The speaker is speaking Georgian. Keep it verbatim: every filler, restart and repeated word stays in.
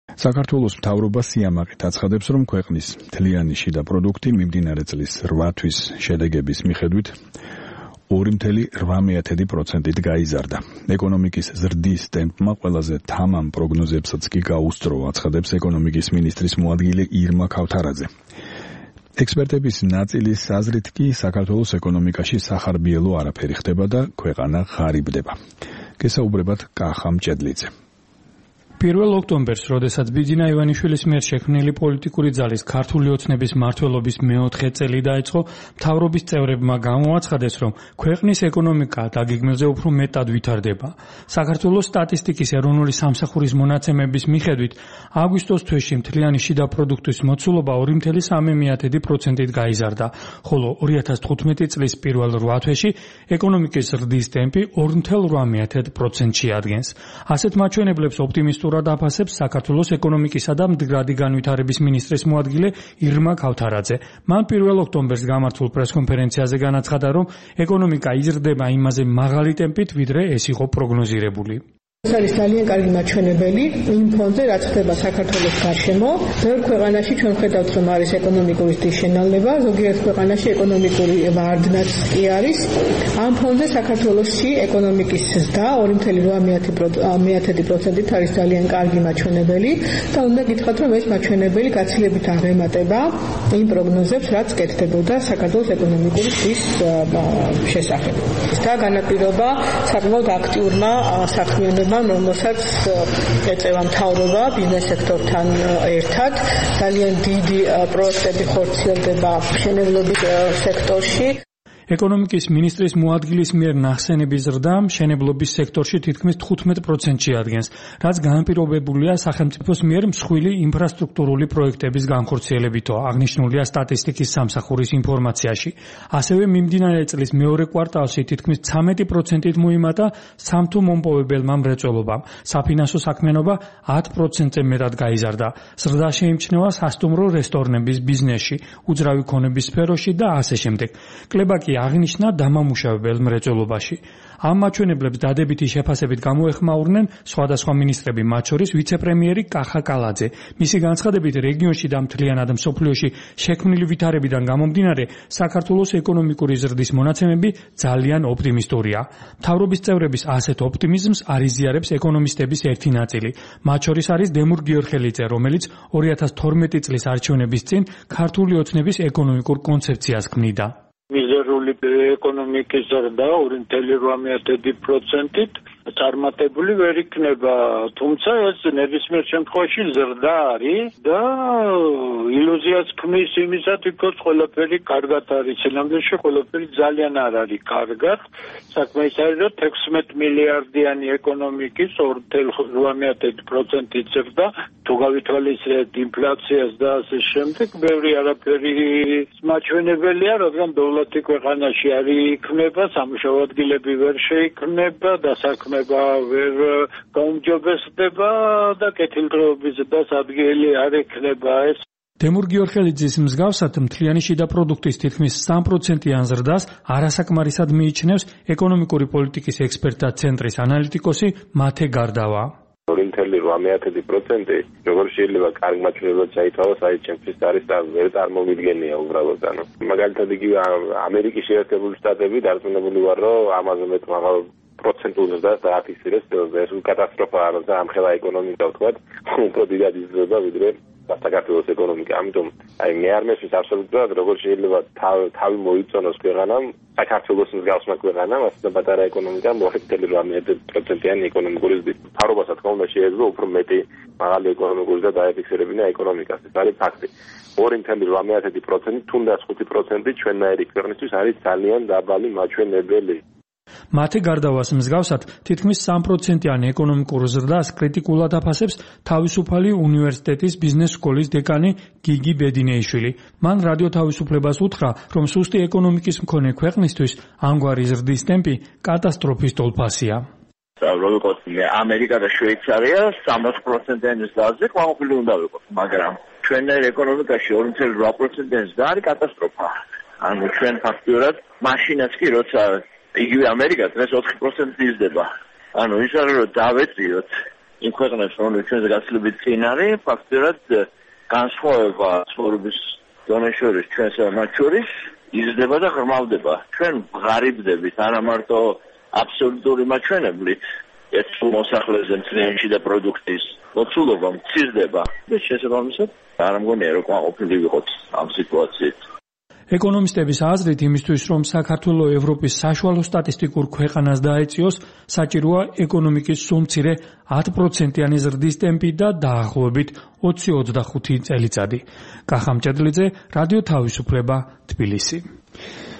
საქართველოს მთავრობა სიამაყით აცხადებს, რომ ქვეყნის მთლიანი შიდა პროდუქტი მიმდინარე წლის რვა თვის შედეგების მიხედვით ორი virgulă opt პროცენტით გაიზარდა. ეკონომიკის ზრდის ტემპმა ყველაზე თამამ პროგნოზებსაც კი გაუსწრო, აცხადებს ეკონომიკის მინისტრის მოადგილე ირმა ქავთარაძე. ექსპერტების ნაწილის აზრით კი საქართველოს ეკონომიკაში სახარბიელო არაფერი ხდება და ქვეყანა ღარიბდება. გესაუბრებათ კახა მჭედლიძე. პირველ ოქტომბერს, როდესაც ბიძინა ივანიშვილის მიერ შექმნილი პოლიტიკური ძალის ქართული ოცნების მმართველობის მეოთხე წელი დაიწყო, მთავრობის წევრებმა გამოაცხადეს, რომ ქვეყნის ეკონომიკა დაგეგმილზე უფრო მეტად ვითარდება. საქართველოს სტატისტიკის ეროვნული სამსახურის მონაცემების მიხედვით, აგვისტოს თვეში მთლიანი შიდა პროდუქტის მოცულობა ორი virgulă trei პროცენტით გაიზარდა, ხოლო ორი ათას თხუთმეტი წლის პირველ რვა თვეში ეკონომიკის ზრდის ტემპი ორი virgulă opt პროცენტში ადგენს. ასეთ მაჩვენებლებს ოპტიმისტურ დაფასებს საქართველოს ეკონომიკისა და მდგრადი განვითარების მინისტრის მოადგილე ირმა ქავთარაძე. მან პირველ ოქტომბერს გამართულ პრესკონფერენციაზე განაცხადა, რომ ეკონომიკა იზრდება იმაზე მაღალი ტემპით, ვიდრე ეს იყო პროგნოზირებული. ეს არის ძალიან კარგი მაჩვენებელი იმ ფონზე, რაც ხდება საქართველოს გარშემო. ბევრ ქვეყანაში ჩვენ ხედავთ, რომ არის ეკონომიკური ზრდის შენალება, ზოგიერთ ქვეყანაში ეკონომიკური ვარდნაც კი არის. ამ ფონზე საქართველოსში ეკონომიკის ზრდა ორი virgulă opt პროცენტით არის ძალიან კარგი მაჩვენებელი და უნდა გითხრათ, რომ ეს მაჩვენებელი გაცილებით აღემატება იმ პროგნოზებს, რაც კეთდებოდა საქართველოს ეკონომიკური ზრდის შესახებ. და განაპირობა საკმაოდ აქტიურმა საქმიანობამ, რომელსაც ეწევა მთავრობა ბიზნეს სექტორთან ერთად. ძალიან დიდი პროექტები ხორციელდება მშენებლობის სექტორში. ეკონომიკის მინისტრის მოადგილის მიერ ნახსენების ზრდა მშენებლობის სექტორში თითქმის თხუთმეტ პროცენტში ადგენს, რაც განპირობებულია სახელმწიფოს მიერ მსხვილი ინფრასტრუქტურული პროექტების განხორციელებითო, აღნიშნულია სტატისტიკის სამსახურის ინფორმაციაში. ასევე მიმდინარე წლის მეორე კვარტალში თითქმის ცხრამეტი პროცენტით მოიმატა სამთო მომპოვებელმა მრეწველობამ. საფინანსო საქმიანობა ათ პროცენტზე მეტად გაიზარდა. ზრდა შეიმჩნევა სასტუმრო რესტორნების ბიზნესში, უძრავი ქონების სფეროში და ასე შემდეგ. კლება კი აღნიშნა დამამუშავებელ მრეწველობაში. ამ მაჩვენებლებს დადებითი შეფასებით გამოეხმაურნენ სხვადასხვა მინისტრები, მათ შორის ვიცე-პრემიერი კახა კალაძე. მისი განცხადებით, რეგიონში და მთლიანად მსოფლიოში შექმნილი ვითარებიდან გამომდინარე, საქართველოს ეკონომიკური ზრდის მონაცემები ძალიან ოპტიმისტურია. მთავრობის წევრების ასეთ ოპტიმიზმს არიზიარებს ეკონომისტების ერთი ნაწილი. მათ შორის არის დემურ გიორხელიძე, რომელიც ორი ათას თორმეტი წლის არჩევნების წინ ქართული ოცნების ეკონომიკურ კონცეფციას ქმნიდა. მიზერული ეკონომიკის ზრდა ორი virgulă opt პროცენტით წარმატებული ვერ იქნება, თუმცა ეს ნებისმიერ შემთხვევაში ზრდა არის და ილუზიას ქმნის იმისათვის, რომ ყველაფერი კარგად არის. სინამდვილეში ყველაფერი ძალიან არ არის კარგად. საქმე ის არის, რომ ექვსმეტ მილიარდიანი ეკონომიკის ორი virgulă opt პროცენტით ზრდა, თუ გავითვალისწინებთ ინფლაციას და ასე შემდეგ, ბევრი არაფერი მაჩვენებელია, რადგან დოლარი ქვეყანაში არ იქნება, სამუშაო ადგილები ვერ შეიქმნება და საქმე ვერ გაუმჯობესდება და კეთილდღეობის ზრდას ადგილი არ ექნება. ეს დემურ გიორხელიძის მსგავსად მთლიანი შიდა პროდუქტის თითქმის სამი პროცენტიან ზრდას არასაკმარისად მიიჩნევს ეკონომიკური პოლიტიკის ექსპერტთა ცენტრის ანალიტიკოსი მათე გარდავა. ორი virgulă opt პროცენტი როგორ შეიძლება კარგ მაჩვენებლად ჩაითვალოს, აი ჩემთვის არის და ვერ წარმოვიდგენია უბრალოდ. ანუ მაგალითად იგივე ამერიკის შეერთებული შტატები დარწმუნებული ვარ, რომ ამაზე მეტ მაღალ პროცენტულ ზრდას დააფიქსირებს. ეს კატასტროფაა, როცა ამხელა ეკონომიკა ვთქვათ, უფრო დიდად იზრდება ვიდრე საქართველოს ეკონომიკა. ამიტომ აი მე არ მესმის აბსოლუტურად, როგორ შეიძლება თავი მოიწონოს ქვეყანამ, საქართველოს მსგავსმა ქვეყანამ, ასე პატარა ეკონომიკა ორი virgulă opt პროცენტიანი ეკონომიკური ზრდით. მთავრობასაც თქო უნდა შეიძლება უფრო მეტი მაღალი ეკონომიკური ზრდა დაეფიქსირებინა ეკონომიკას. ეს არის ფაქტი. ორი virgulă opt პროცენტი თუნდაც ხუთი პროცენტი ჩვენნაირი ქვეყნისთვის არის ძალიან დაბალი მაჩვენებელი. მათე გარდავას მსგავსად თითქმის სამი პროცენტიანი ეკონომიკურ ზრდას კრიტიკულად აფასებს თავისუფალი უნივერსიტეტის ბიზნეს სკოლის დეკანი გიგი ბედინეიშვილი. მან რადიო თავისუფლებას უთხრა, რომ სუსტი ეკონომიკის მქონე ქვეყნისთვის ამგვარი ზრდის ტემპი კატასტროფის ტოლფასია. როგორც ამერიკა და შვეიცარია სამას პროცენტიანი ზრდაზე ყვავილ უნდა ვიყოთ, მაგრამ ჩვენნაირ ეკონომიკაში ორი virgulă opt პროცენტიანი ზრდა არის კატასტროფა. ანუ ჩვენ ფაქტიურად მაშინაც კი როცა იგივე ამერიკა დღეს ოთხი პროცენტი იზრდება. ანუ ის არის რომ დავეწიოთ იმ ქვეყნებს, რომელიც ჩვენზე გაცილებით წინ არის, ფაქტობრივად განსხვავება ცხოვრების დონეს შორის ჩვენს მათ შორის იზრდება და ღრმავდება. ჩვენ ღარიბდებით არა მარტო აბსოლუტური მაჩვენებლით, ერთ მოსახლეზე მთლიანში და პროდუქტის მოცულობა მცირდება. ეს შესაბამისად არ მგონია რომ ყოფილი ვიყოთ ამ სიტუაციით. ეკონომისტების აზრით, იმისთვის რომ საქართველო ევროპის საშუალო სტატისტიკურ ქვეყანას დაეწიოს, საჭიროა ეკონომიკის სულ მცირე ათი პროცენტიანი ზრდის ტემპი და დაახლოებით ოცი ოცდახუთი წელიწადი. კახა მჭედლიძე, რადიო თავისუფლება, თბილისი.